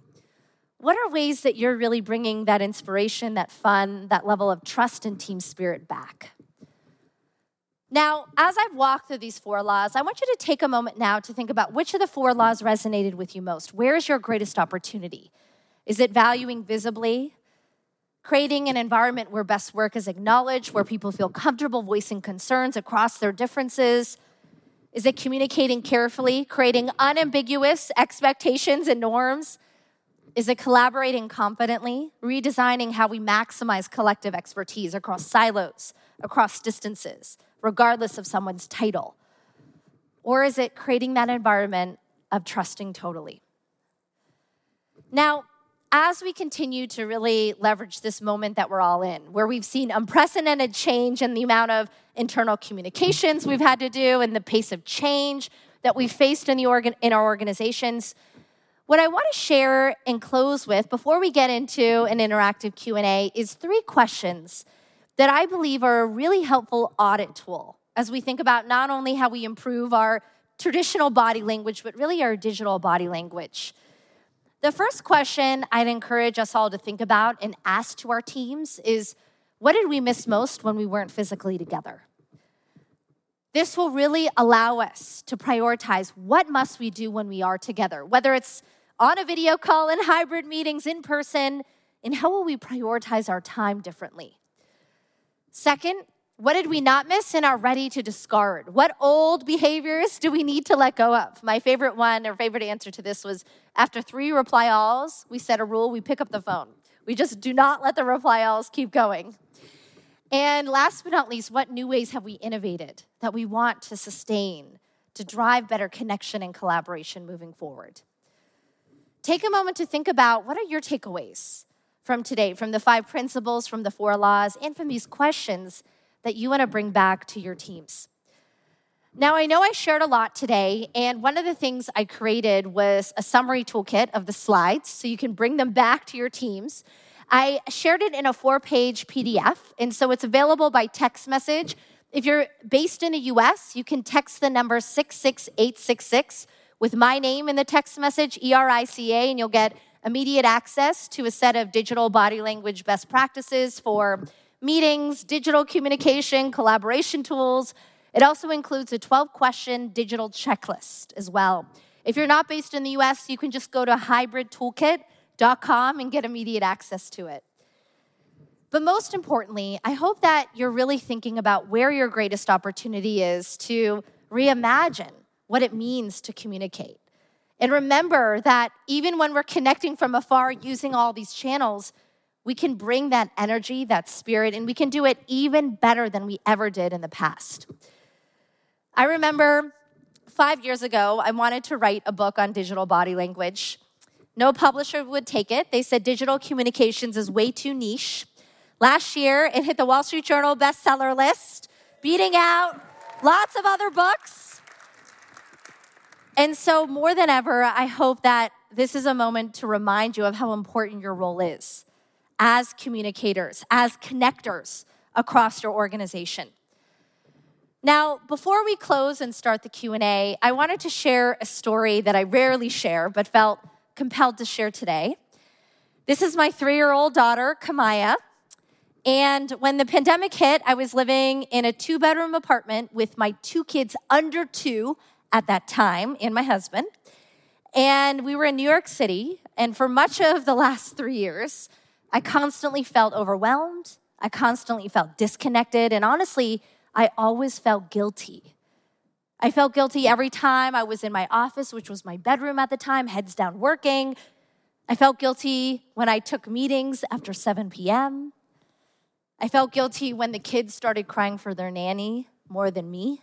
What are ways that you're really bringing that inspiration, that fun, that level of trust and team spirit back? Now, as I've walked through these four laws, I want you to take a moment now to think about which of the four laws resonated with you most. Where is your greatest opportunity? Is it valuing visibly? Creating an environment where best work is acknowledged, where people feel comfortable voicing concerns across their differences? Is it communicating carefully, creating unambiguous expectations and norms? Is it collaborating confidently, redesigning how we maximize collective expertise across silos, across distances, regardless of someone's title? Or is it creating that environment of trusting totally? Now, as we continue to really leverage this moment that we're all in, where we've seen unprecedented change in the amount of internal communications we've had to do and the pace of change that we've faced in, the organ- in our organizations, what I want to share and close with before we get into an interactive Q and A is three questions that I believe are a really helpful audit tool as we think about not only how we improve our traditional body language, but really our digital body language. The first question I'd encourage us all to think about and ask to our teams is, what did we miss most when we weren't physically together? This will really allow us to prioritize what must we do when we are together, whether it's on a video call, in hybrid meetings, in person, and how will we prioritize our time differently? Second, what did we not miss and are ready to discard? What old behaviors do we need to let go of? My favorite one, or favorite answer to this was, after three reply alls, we set a rule, we pick up the phone. We just do not let the reply alls keep going. And last but not least, what new ways have we innovated that we want to sustain to drive better connection and collaboration moving forward? Take a moment to think about, what are your takeaways from today, from the five principles, from the four laws, and from these questions that you want to bring back to your teams? Now, I know I shared a lot today, and one of the things I created was a summary toolkit of the slides so you can bring them back to your teams. I shared it in a four-page P D F, and so it's available by text message. If you're based in the U S, you can text the number six six eight six six with my name in the text message, E R I C A, and you'll get immediate access to a set of digital body language best practices for meetings, digital communication, collaboration tools. It also includes a twelve-question digital checklist as well. If you're not based in the U S, you can just go to hybrid toolkit dot com and get immediate access to it. But most importantly, I hope that you're really thinking about where your greatest opportunity is to reimagine what it means to communicate. And remember that even when we're connecting from afar using all these channels, we can bring that energy, that spirit, and we can do it even better than we ever did in the past. I remember five years ago, I wanted to write a book on digital body language. No publisher would take it. They said digital communications is way too niche. Last year, it hit the Wall Street Journal bestseller list, beating out lots of other books. And so more than ever, I hope that this is a moment to remind you of how important your role is as communicators, as connectors across your organization. Now, before we close and start the Q and A, I wanted to share a story that I rarely share, but felt compelled to share today. This is my three-year-old daughter, Kamaya. And when the pandemic hit, I was living in a two-bedroom apartment with my two kids under two at that time, and my husband. And we were in New York City, and for much of the last three years, I constantly felt overwhelmed. I constantly felt disconnected, and honestly, I always felt guilty. I felt guilty every time I was in my office, which was my bedroom at the time, heads down working. I felt guilty when I took meetings after seven p.m. I felt guilty when the kids started crying for their nanny more than me.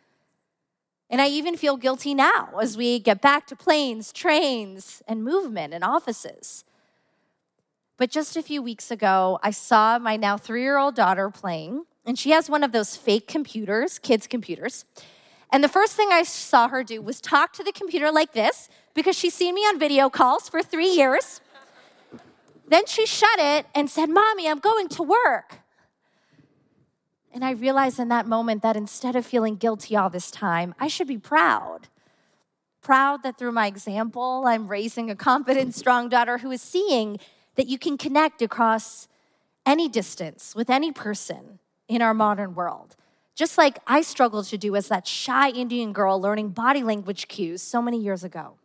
And I even feel guilty now as we get back to planes, trains, and movement in offices. But just a few weeks ago, I saw my now three-year-old daughter playing, and she has one of those fake computers, kids' computers. And the first thing I saw her do was talk to the computer like this, because she's seen me on video calls for three years. Then she shut it and said, "Mommy, I'm going to work." And I realized in that moment that instead of feeling guilty all this time, I should be proud. Proud that through my example, I'm raising a confident, strong daughter who is seeing that you can connect across any distance with any person in our modern world. Just like I struggled to do as that shy Indian girl learning body language cues so many years ago.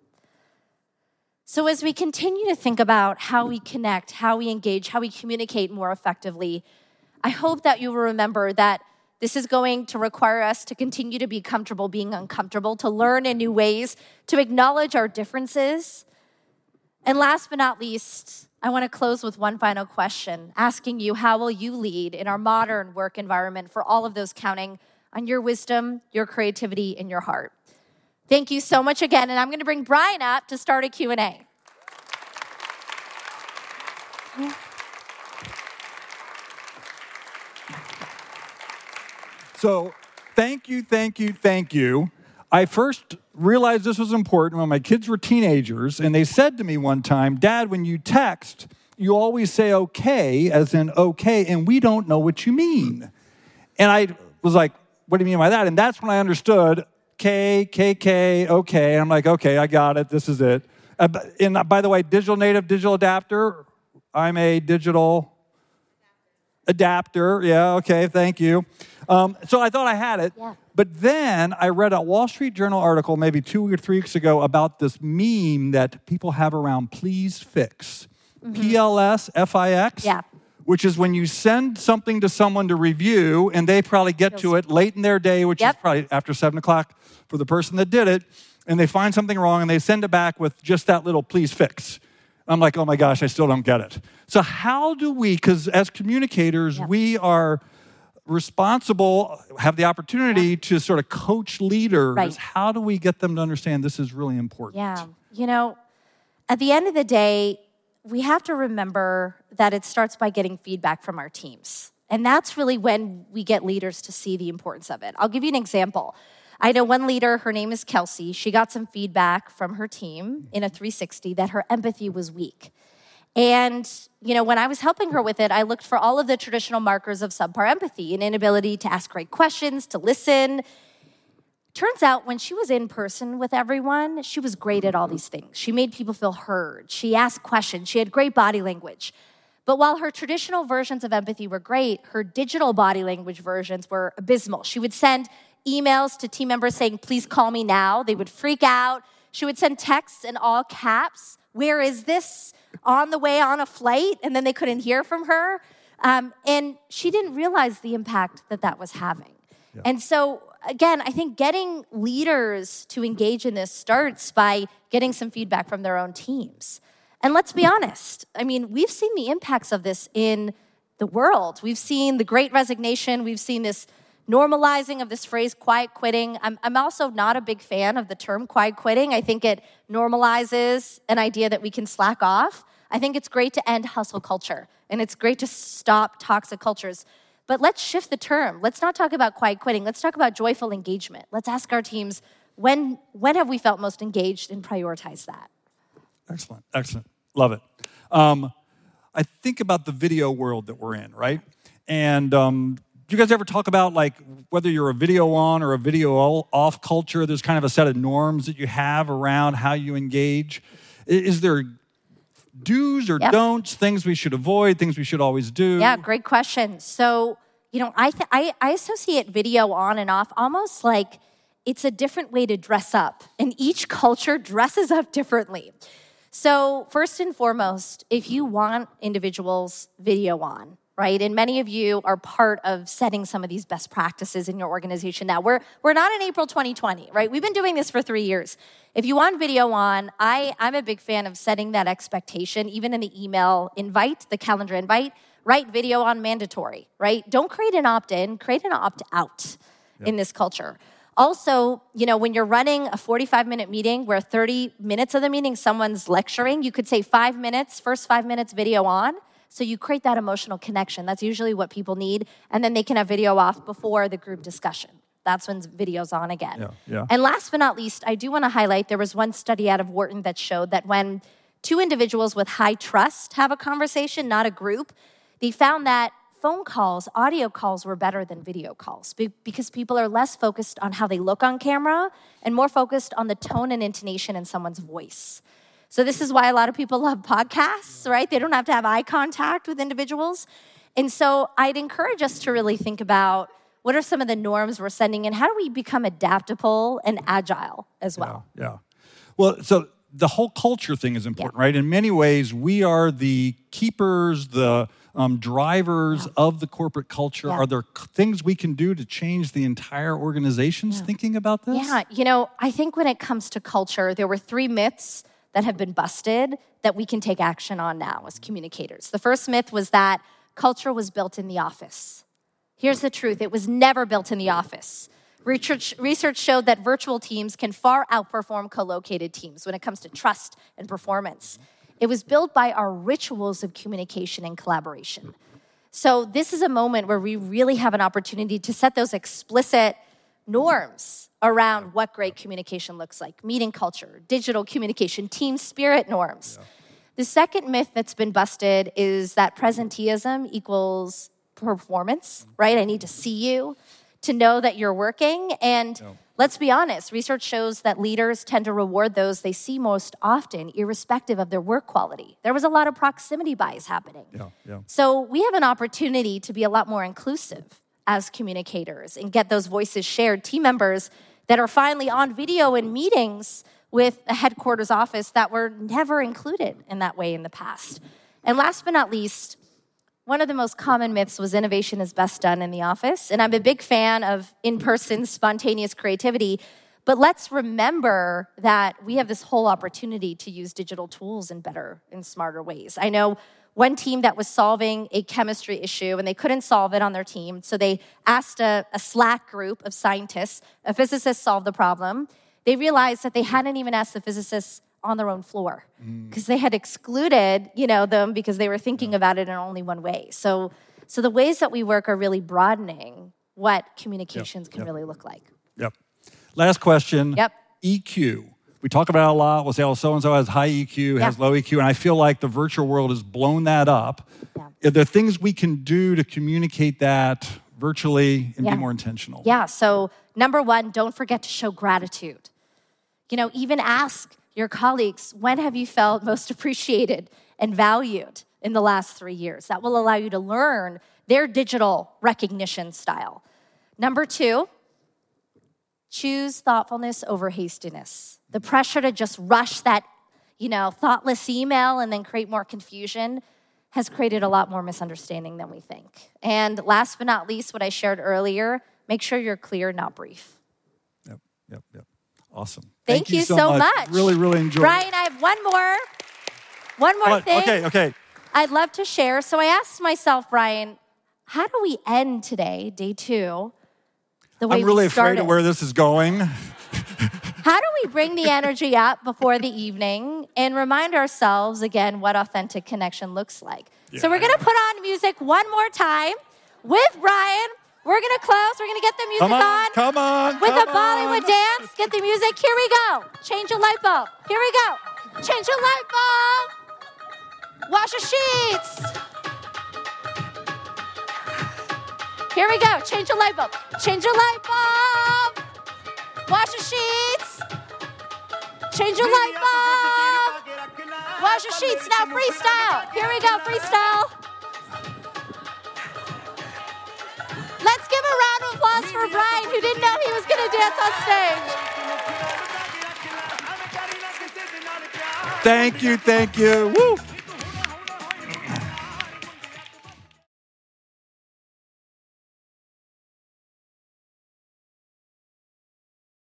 So as we continue to think about how we connect, how we engage, how we communicate more effectively, I hope that you will remember that this is going to require us to continue to be comfortable being uncomfortable, to learn in new ways, to acknowledge our differences. And last but not least, I want to close with one final question, asking you, how will you lead in our modern work environment for all of those counting on your wisdom, your creativity, and your heart? Thank you so much again, and I'm going to bring Brian up to start a Q and A. Yeah. So thank you, thank you, thank you. I first realized this was important when my kids were teenagers, and they said to me one time, Dad, when you text, you always say okay, as in okay, and we don't know what you mean. And I was like, what do you mean by that? And that's when I understood K, K, K, okay. And I'm like, okay, I got it. This is it. Uh, and by the way, digital native, digital adapter. I'm a digital adapter. Yeah, okay, thank you. Um, so I thought I had it. Yeah. But then I read a Wall Street Journal article maybe two or three weeks ago about this meme that people have around Please Fix. Mm-hmm. P L S F I X. Yeah. Which is when you send something to someone to review, and they probably get to it late in their day, which yep. is probably after seven o'clock for the person that did it, and they find something wrong, and they send it back with just that little please fix. I'm like, oh my gosh, I still don't get it. So how do we, because as communicators, yep. we are responsible, have the opportunity yep. to sort of coach leaders. Right. How do we get them to understand this is really important? Yeah, you know, at the end of the day, we have to remember that it starts by getting feedback from our teams. And that's really when we get leaders to see the importance of it. I'll give you an example. I know one leader, her name is Kelsey. She got some feedback from her team in a three sixty that her empathy was weak. And, you know, when I was helping her with it, I looked for all of the traditional markers of subpar empathy, an inability to ask great questions, to listen. Turns out when she was in person with everyone, she was great at all these things. She made people feel heard. She asked questions. She had great body language. But while her traditional versions of empathy were great, her digital body language versions were abysmal. She would send emails to team members saying, please call me now. They would freak out. She would send texts in all caps. Where is this? On the way on a flight? And then they couldn't hear from her. Um, and she didn't realize the impact that that was having. Yeah. And so, again, I think getting leaders to engage in this starts by getting some feedback from their own teams. And let's be honest. I mean, we've seen the impacts of this in the world. We've seen the Great Resignation. We've seen this normalizing of this phrase, quiet quitting. I'm, I'm also not a big fan of the term quiet quitting. I think it normalizes an idea that we can slack off. I think it's great to end hustle culture, and it's great to stop toxic cultures. But let's shift the term. Let's not talk about quiet quitting. Let's talk about joyful engagement. Let's ask our teams, when, when have we felt most engaged, and prioritize that? Excellent, excellent. Love it. Um, I think about the video world that we're in, right? And um, do you guys ever talk about, like, whether you're a video on or a video off culture, there's kind of a set of norms that you have around how you engage? Is there do's or yep. don'ts, things we should avoid, things we should always do? Yeah, great question. So, you know, I, th- I, I associate video on and off almost like it's a different way to dress up, and each culture dresses up differently. So first and foremost, if you want individuals video on, right, and many of you are part of setting some of these best practices in your organization now. We're, we're not in April twenty twenty, right? We've been doing this for three years. If you want video on, I, I'm a big fan of setting that expectation, even in the email invite, the calendar invite, write video on mandatory, right? Don't create an opt-in, create an opt-out yep. in this culture. Also, you know, when you're running a forty-five minute meeting where thirty minutes of the meeting someone's lecturing, you could say five minutes, first five minutes video on. So you create that emotional connection. That's usually what people need. And then they can have video off before the group discussion. That's when video's on again. Yeah, yeah. And last but not least, I do want to highlight, there was one study out of Wharton that showed that when two individuals with high trust have a conversation, not a group, they found that phone calls, audio calls were better than video calls because people are less focused on how they look on camera and more focused on the tone and intonation in someone's voice. So this is why a lot of people love podcasts, right? They don't have to have eye contact with individuals. And so I'd encourage us to really think about what are some of the norms we're sending and how do we become adaptable and agile as well? Yeah, yeah. Well, so the whole culture thing is important, yeah. right? In many ways, we are the keepers, the um, drivers yeah. of the corporate culture. Yeah. Are there things we can do to change the entire organization's yeah. thinking about this? Yeah, you know, I think when it comes to culture, there were three myths that have been busted that we can take action on now as communicators. The first myth was that culture was built in the office. Here's the truth. It was never built in the office. Research, research showed that virtual teams can far outperform co-located teams when it comes to trust and performance. It was built by our rituals of communication and collaboration. So this is a moment where we really have an opportunity to set those explicit norms around what great communication looks like, meeting culture, digital communication, team spirit norms. Yeah. The second myth that's been busted is that presenteeism equals performance, right? I need to see you to know that you're working. And yeah. let's be honest, research shows that leaders tend to reward those they see most often, irrespective of their work quality. There was a lot of proximity bias happening. Yeah, yeah. So we have an opportunity to be a lot more inclusive as communicators and get those voices shared. Team members that are finally on video in meetings with a headquarters office that were never included in that way in the past. And last but not least, one of the most common myths was innovation is best done in the office. And I'm a big fan of in-person spontaneous creativity. But let's remember that we have this whole opportunity to use digital tools in better and smarter ways. I know one team that was solving a chemistry issue, and they couldn't solve it on their team. So they asked a, a Slack group of scientists, a physicist solve the problem. They realized that they hadn't even asked the physicists on their own floor because mm. they had excluded, you know, them because they were thinking about it in only one way. So, so the ways that we work are really broadening what communications yep. can yep. really look like. Yep. Last question. Yep. E Q. We talk about it a lot. We'll say, oh, so-and-so has high E Q, yeah. has low E Q, and I feel like the virtual world has blown that up. Yeah. Are there things we can do to communicate that virtually and yeah. be more intentional? Yeah, so number one, don't forget to show gratitude. You know, even ask your colleagues, when have you felt most appreciated and valued in the last three years? That will allow you to learn their digital recognition style. Number two, choose thoughtfulness over hastiness. The pressure to just rush that, you know, thoughtless email and then create more confusion has created a lot more misunderstanding than we think. And last but not least, what I shared earlier, make sure you're clear, not brief. Yep, yep, yep. Awesome. Thank, Thank you, you so, so much. much. Really, really enjoyed Brian, it. I have one more, one more what? thing. Okay, okay. I'd love to share. So I asked myself, Brian, how do we end today, day two, the way I'm really we started? afraid of where this is going. How do we bring the energy up before the evening and remind ourselves, again, what authentic connection looks like? Yeah. So we're going to put on music one more time with Brian. We're going to close. We're going to get the music come on, on. Come on, With come a Bollywood on. dance. Get the music. Here we go. Change a light bulb. Here we go. Change a light bulb. Wash your sheets. Here we go. Change a light bulb. Change a light bulb. Wash your sheets. Change your light bulb. Wash your sheets. Now freestyle. Here we go. Freestyle. Let's give a round of applause for Brian, who didn't know he was going to dance on stage. Thank you. Thank you. Woo.